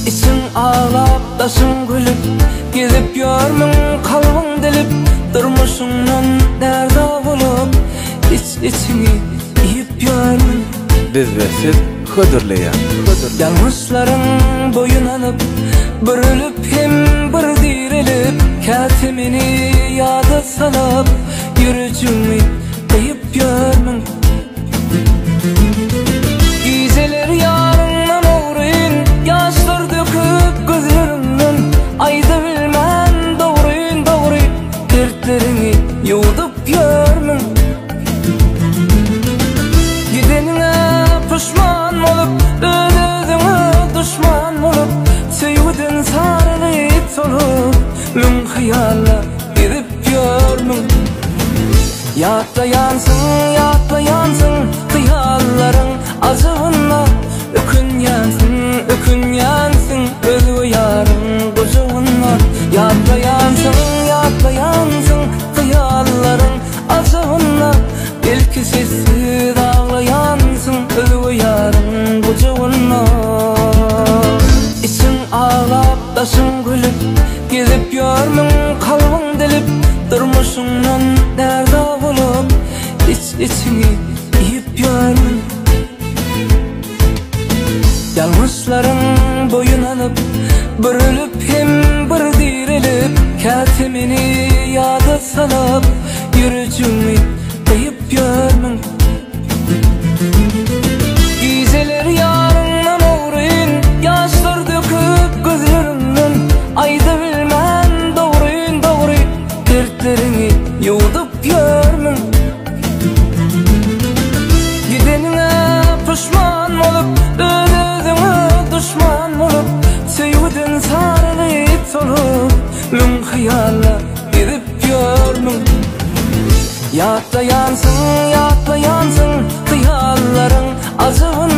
İçin ağlap, daşın gülüp, gezip görmün kalbin delip, durmuşundan derda bulup, içini yiyip görmün. Biz ve siz hıdırlayan. Yalmışların boyun alıp, bürülüp hem bir dirilip, katimini yada salıp, yürücümü deyip görmün. Geceler yarından uğrayın, yaşlar döküp gözlerinden, ayda bilmem doğruyun doğruy, dertlerini yudup görmün. Gidenine pişman olup, özüne düşman olup, sevgiden sarılıp solup, mün hayalla gidip görmün. Yatla yansın hıyalların acığına, ökün yansın özü yarın kucağına. Yatla yansın hıyalların acığına, belki sessiz ağlayansın özü yarın kucağına. İçin ağlap, daşın gülüp, gezip görmün kalbin delip, durmuşundan derda bulup, içini yiyip görmün. Yalmışların boyun alıp, bürülüp hem bir dirilip, katimini yada salıp, yürücümü deyip görmün. Geceler yarından uğrayın, yaşlar döküp gözlerinden, ayda bilmem doğruyun doğruy, dertlerini yudup görmün. Gidenine pişman olup, özüne düşman olup, sevgiden sarılıp solup, mün hayalla gidip görmün. Yatla yansın hıyalların acığına,